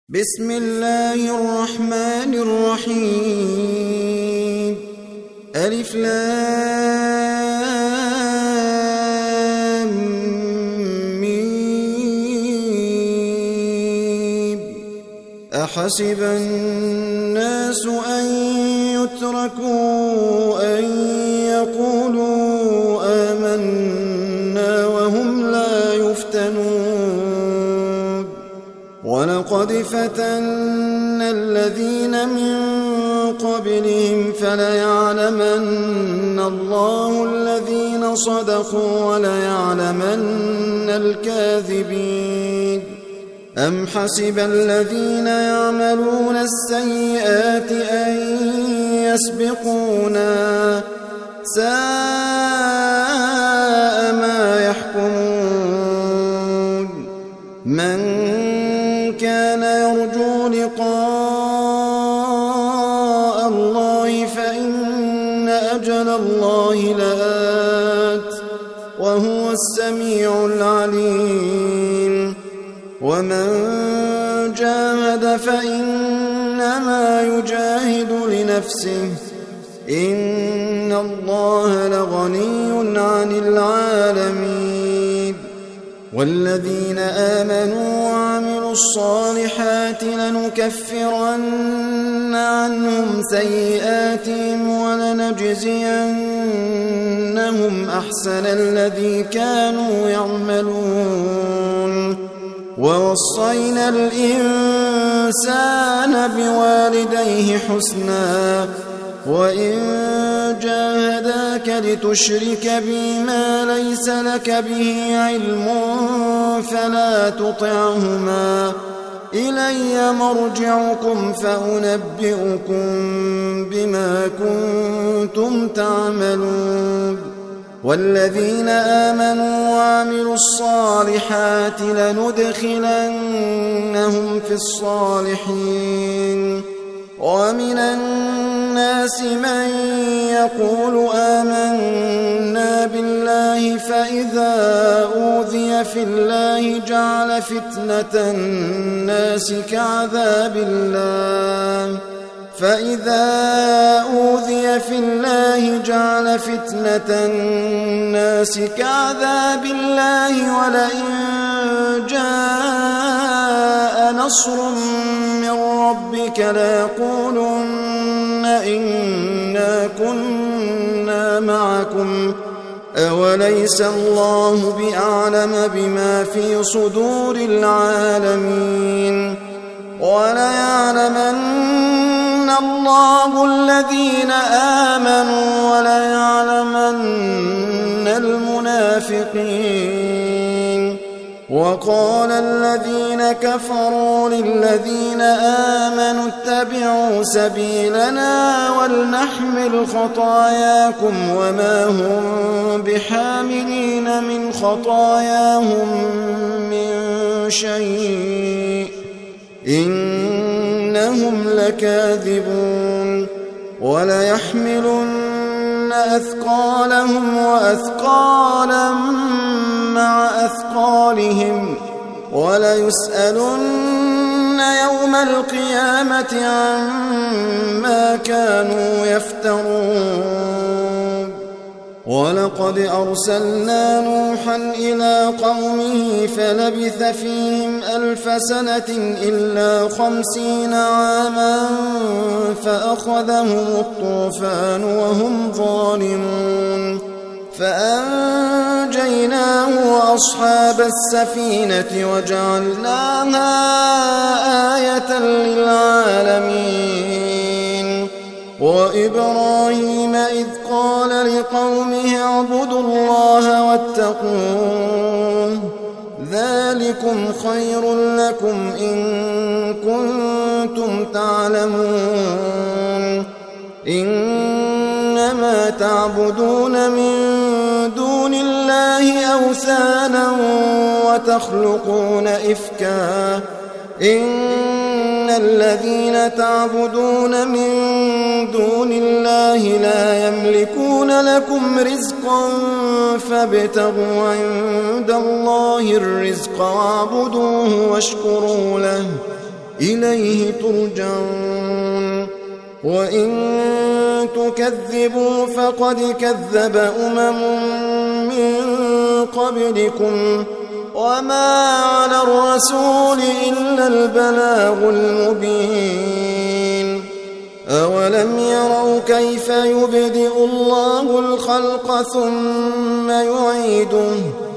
بسم الله الرحمن الرحيم ألف لام ميم أحسب الناس أن يتركوا أن يقولوا آمنا وهم لا يفتنون ولقد فتنا الذين من قبلهم فليعلمن الله الذين صدقوا وليعلمن الكاذبين أم حسب الذين يعملون السيئات أن يسبقونا ساء ما يحكمون من كان يرجو لقاء الله فإن أجل الله لآت وهو السميع العليم ومن جاهد فإنما يجاهد لنفسه إن الله لغني عن العالمين والذين آمنوا وعملوا الصالحات لنكفرن عنهم سيئاتهم ولنجزينهم أحسن الذي كانوا يعملون ووصينا الإنسان بوالديه حسنا وإن جاهداك لتشرك بي ما ليس لك به علم فلا تطعهما إلي مرجعكم فأنبئكم بما كنتم تعملون والذين آمنوا وعملوا الصالحات لندخلنهم في الصالحين ومن الناس من يقول آمنا بالله فإذا أوذي في الله جعل فتنة الناس كعذاب الله ولئن جاء نصر من ربك ليقولن إنا كنا معكم أوليس الله بأعلم بما في صدور العالمين وليعلمن الله الذين آمنوا وليعلمن المنافقين وقال الذين كفروا للذين آمنوا اتبعوا سبيلنا ولنحمل خطاياكم وما هم بحاملين من خطاياهم من شيء إنهم لكاذبون وليحملن أثقالهم وأثقالا مع أثقالهم وليسألن يوم القيامة عما كانوا يفترون ولقد أرسلنا نوحا إلى قومه فلبث فيهم 1000 سنة إلا 50 عاما فأخذهم الطوفان وهم ظالمون فأنجيناه وأصحاب السفينة وجعلناها آية للعالمين وإبراهيم إذ قال لقومه اعبدوا الله واتقوه ذلكم خير لكم إن كنتم تعلمون إنما تعبدون من دون الله أوثانا وتخلقون إفكا إن الذين تعبدون من دون الله لا يملكون لكم رزقا فابتغوا عند الله الرزق واعبدوه واشكروا له إليه ترجعون وإن تكذبوا فقد كذب من قبلكم وما على الرسول إلا البلاغ المبين أولم يروا كيف يبدئ الله الخلق ثم يعيده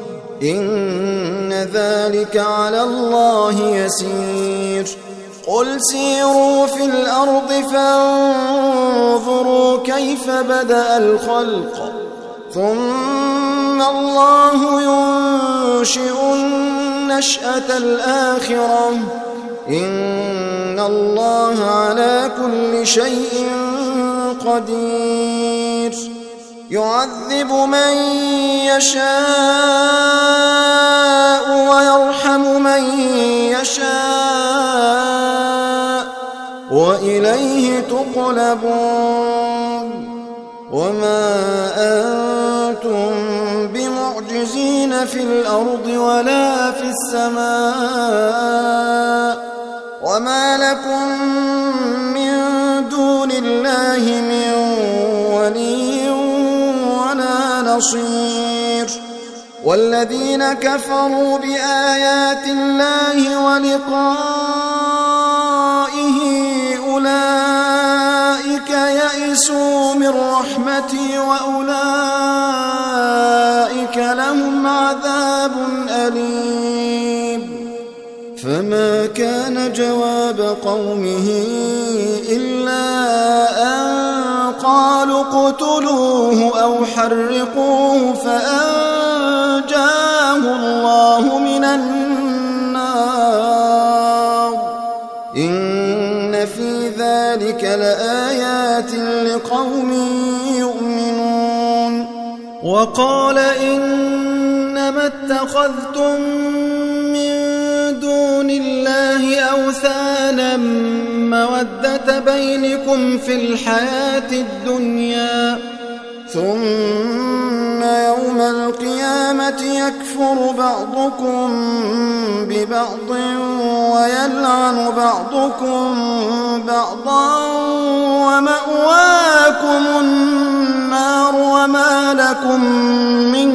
إن ذلك على الله يسير قل سيروا في الأرض فانظروا كيف بدأ الخلق ثم الله ينشئ النشأة الآخرة إن الله على كل شيء قدير يعذب من يشاء ويرحم من يشاء وإليه تقلبون وما أنتم بمعجزين في الأرض ولا في السماء وما لكم من دون الله من ولي ولا نصير والذين كفروا بآيات الله ولقائه أولئك يئسوا من رحمتي وأولئك لهم عذاب أليم فما كان جواب قومه إلا أن قالوا اقتلوه أو حرقوه فأنجاه الله من النار إن في ذلك لآيات لقوم يؤمنون وقال إنما اتخذتم من دون الله أوثانا مودة بينكم في الحياة الدنيا ثم يوم القيامة يكفر بعضكم ببعض ويلعن بعضكم بعضا ومأواكم النار وما لكم من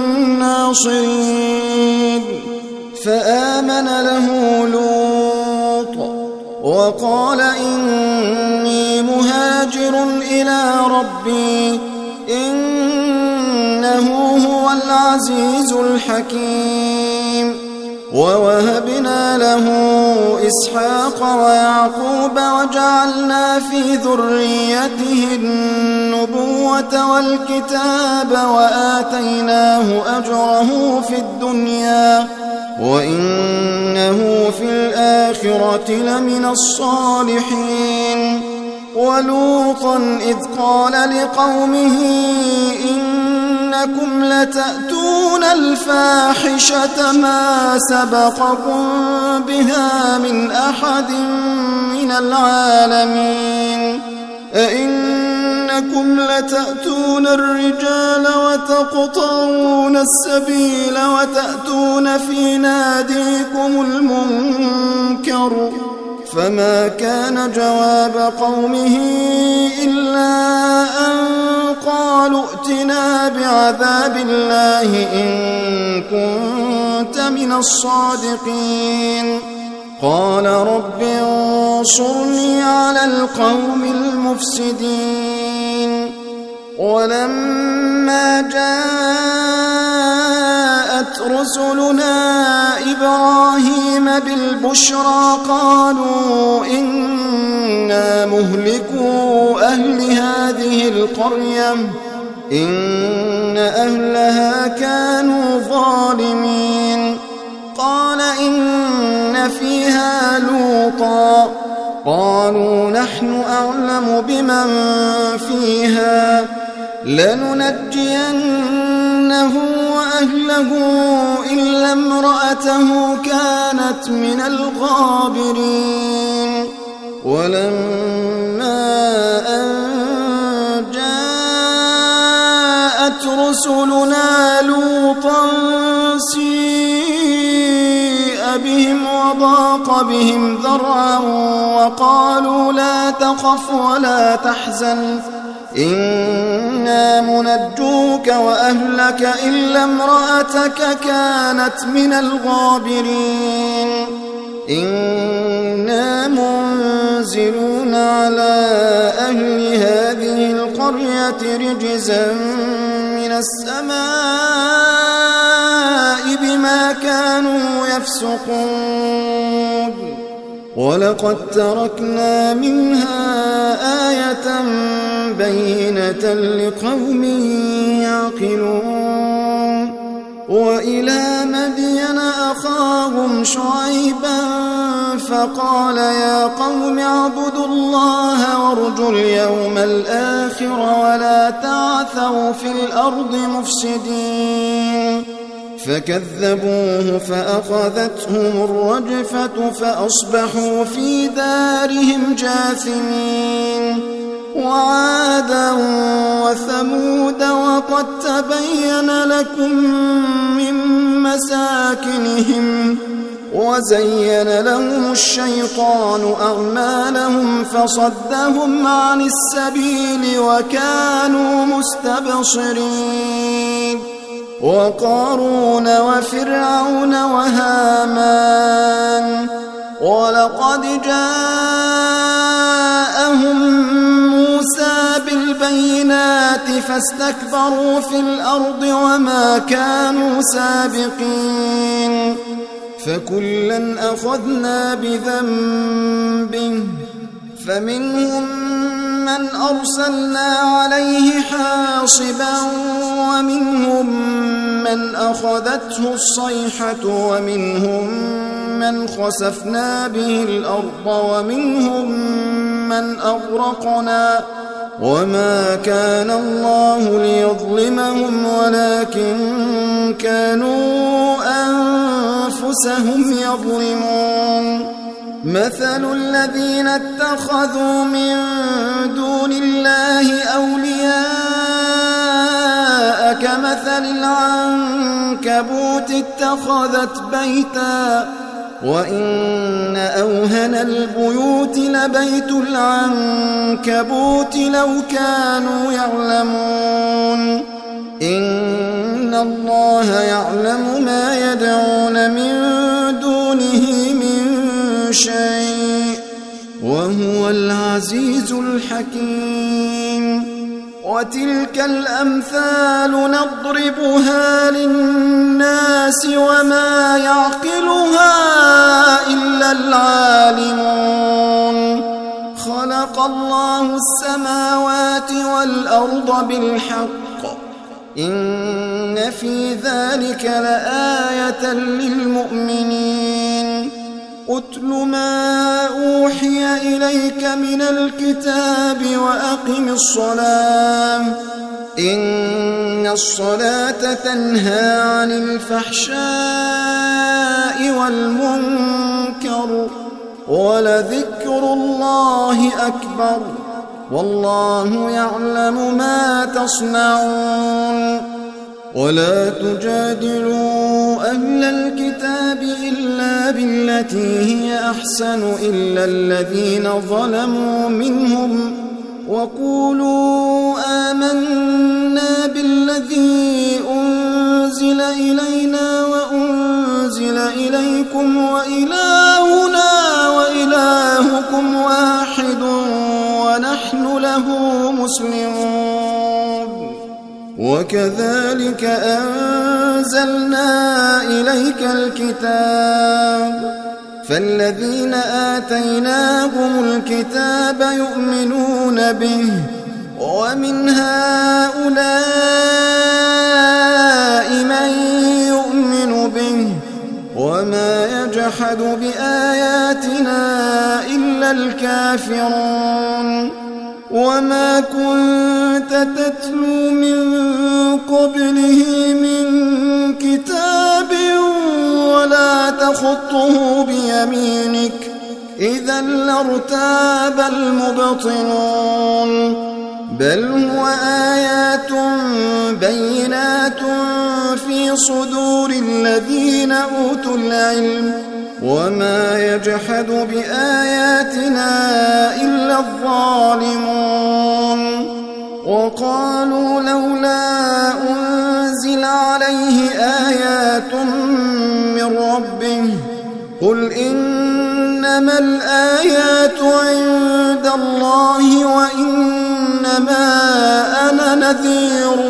ناصرين فآمن له لوط وقال إني مهاجر إلى ربي إنه هو العزيز الحكيم ووهبنا له إسحاق ويعقوب وجعلنا في ذريته النبوة والكتاب وآتيناه أجره في الدنيا وإنه في الآخرة لمن الصالحين ولوطا إذ قال لقومه إنكم لتأتون الفاحشة ما سبقكم بها من أحد من العالمين أئنكم لتأتون الرجال وتقطعون السبيل وتأتون في ناديكم المنكر فما كان جواب قومه إلا أن قالوا ائتنا بعذاب الله إن كنت من الصادقين قال رب انصرني على القوم المفسدين ولما جاءت رسلنا إبراهيم بالبشرى قالوا إنا مهلكو أهل هذه القرية إن أهلها كانوا ظالمين قال إن فيها لوطا قالوا نحن أعلم بمن فيها لننجينه وأهله إلا امرأته كانت من الغابرين ولما أن جاءت رسلنا لوطا سيء بهم وضاق بهم ذرعا وقالوا لا تخف ولا تحزن إنا منجوك وأهلك إلا امرأتك كانت من الغابرين إنا منزلون على أهل هذه القرية رجزا من السماء بما كانوا يفسقون ولقد تركنا منها آية بينة لقوم يعقلون وإلى مدين أخاهم شعيبا فقال يا قوم اعبدوا الله وارجوا اليوم الآخر ولا تعثوا في الأرض مفسدين فكذبوه فأخذتهم الرجفة فأصبحوا في دارهم جاثمين وعادا وثمود وقد تبين لكم من مساكنهم وزين لهم الشيطان أعمالهم فصدهم عن السبيل وكانوا مستبصرين وقارون وفرعون وهامان ولقد جاءهم موسى بالبينات فاستكبروا في الأرض وما كانوا سابقين فكلا أخذنا بذنبه فمنهم من أرسلنا عليه حاصبا ومنهم من أخذته الصيحة ومنهم من خسفنا به الأرض ومنهم من أغرقنا وما كان الله ليظلمهم ولكن كانوا أنفسهم يظلمون مثل الذين اتخذوا من دون الله أولياء كمثل العنكبوت اتخذت بيتا وإن أوهن البيوت لبيت العنكبوت لو كانوا يعلمون إن الله يعلم ما يدعون من دونه من شيء وهو العزيز الحكيم وتلك الأمثال نضربها للناس وما يعقلها إلا العالمون خلق الله السماوات والأرض بالحق إن في ذلك لآية للمؤمنين أتل ما أوحي إليك من الكتاب وأقم الصلاة إن الصلاة تنهى عن الفحشاء والمنكر ولذكر الله أكبر والله يعلم ما تصنعون ولا تجادلوا أهل الكتاب إلا بالتي هي أحسن إلا الذين ظلموا منهم وقولوا آمنا بالذي أنزل إلينا وأنزل إليكم وإلهنا وإلهكم واحد ونحن له مسلمون وكذلك أنزلنا إليك الكتاب فالذين آتيناهم الكتاب يؤمنون به ومن هؤلاء من يؤمن به وما يجحد بآياتنا إلا الكافرون وما كنت تتلو من قبله من كتاب ولا تخطه بيمينك إذا لارتاب المبطلون بل هو آيات بينات في صدور الذين أوتوا العلم وما يجحد بآياتنا إلا الظالمون وقالوا لولا أنزل عليه آيات من ربه قل إنما الآيات عند الله وإنما أنا نذير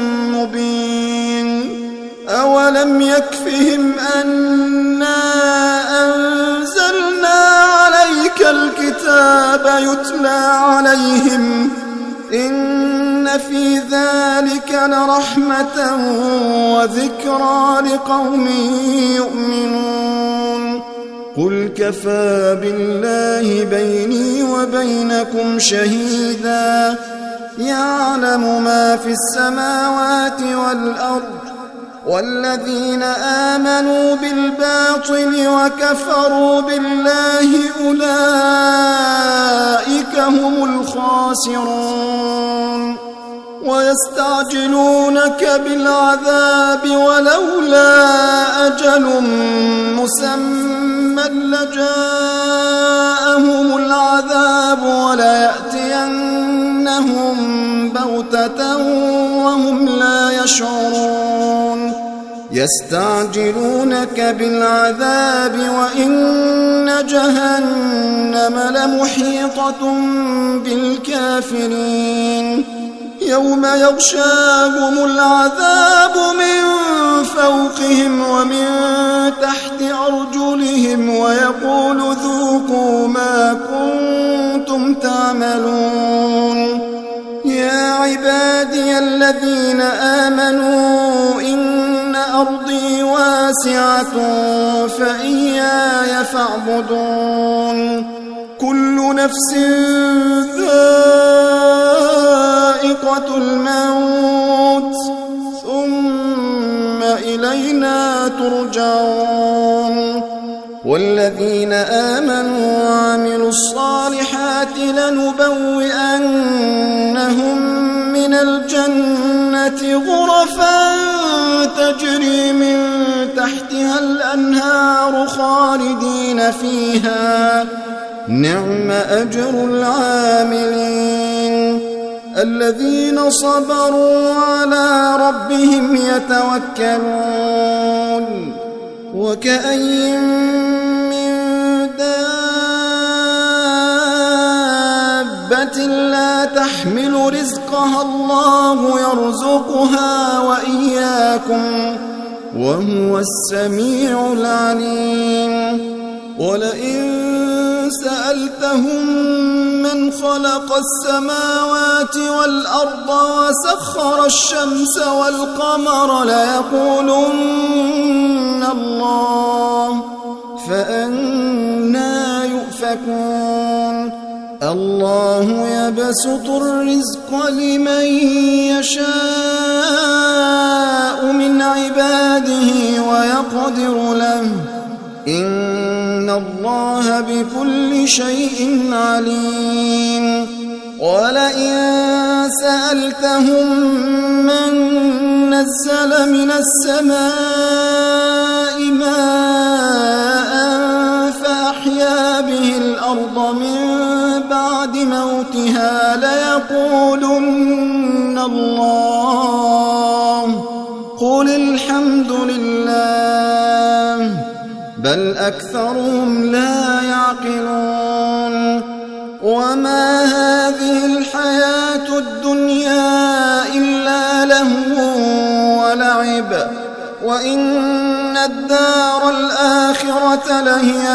مبين أولم يكفهم أنا أنزلنا عليك الكتاب يتلى عليهم إن في ذلك لرحمة وذكرى لقوم يؤمنون قل كفى بالله بيني وبينكم شهيدا يعلم ما في السماوات والأرض والذين آمنوا بالباطل وكفروا بالله أولئك هم الخاسرون ويستعجلونك بالعذاب ولولا أجل مسمى لجاءهم العذاب وليأتينهم بغتة وهم لا يشعرون يستعجلونك بالعذاب وإن جهنم لمحيطة بالكافرين يوم يغشاهم العذاب من فوقهم ومن تحت أرجلهم ويقول ذوقوا ما كنتم تعملون يا عبادي الذين آمنوا إن أرضي واسعة فإياي فاعبدون كل نفس ذائقة الموت ثم إلينا ترجعون والذين آمنوا وعملوا الصالحات لنبوئنهم من الجنة غرفا تجري من تحتها الأنهار خالدين فيها نعم أجر العاملين الذين صبروا على ربهم يتوكلون وكأين من دابة لا تحمل رزقها الله يرزقها وإياكم وهو السميع العليم ولئن سألتهم من خلق السماوات والأرض وسخر الشمس والقمر ليقولن الله فأنى يؤفكون الله يبسط الرزق لمن يشاء من عباده ويقدر له إن الله بكل شيء عليم ولئن سألتهم من نزل من السماء ماء فأحيا به الأرض من بعد موتها ليقولن الله قل الحمد لله بل أكثرهم لا يعقلون وما هذه الحياة الدنيا إلا لهو ولعب وإن الدار الآخرة لهي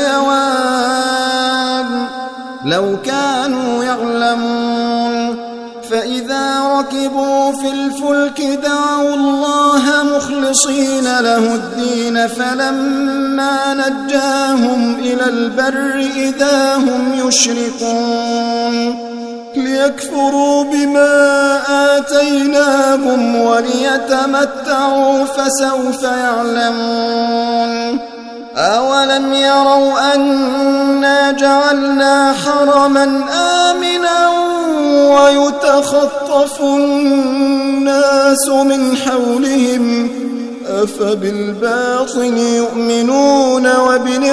الحيوان لو كانوا يعلمون فإذا ركبوا في الفلك دعوا الله مخلصين له الدين فلما نجاهم إلى البر إذا هم يشركون ليكفروا بما آتيناهم وليتمتعوا فسوف يعلمون أولم يروا أنا جعلنا حرما آمنا ويتخطف الناس من حولهم أفبالباطل يؤمنون وبنعمة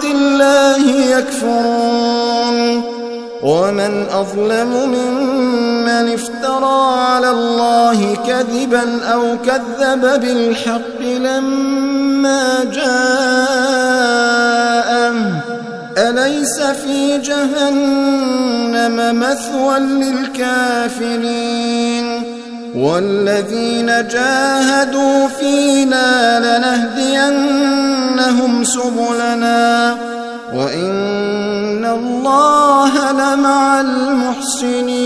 بآيات الله يكفرون ومن أظلم ممن افترى على الله كذبا أو كذب بالحق لما جاءه أليس في جهنم مثوى للكافرين والذين جاهدوا فينا لنهدينهم سبلنا وإن الله لمع المحسنين